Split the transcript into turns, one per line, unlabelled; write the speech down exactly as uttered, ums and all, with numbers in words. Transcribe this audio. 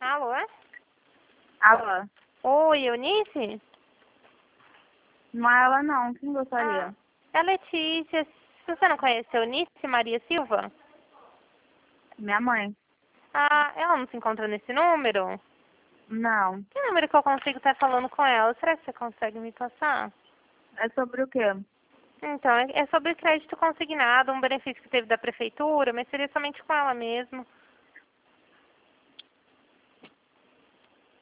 Alô?
Alô?
Oi, Eunice?
Não é ela não, quem
Ah,
gostaria?
é a Letícia. Você não conhece a Eunice Maria Silva?
Minha mãe.
Ah, ela não se encontra nesse número?
Não.
Que número que eu consigo estar falando com ela? Será que você consegue me passar?
É sobre o quê?
Então, é é sobre crédito consignado, um benefício que teve da prefeitura, mas seria somente com ela mesmo.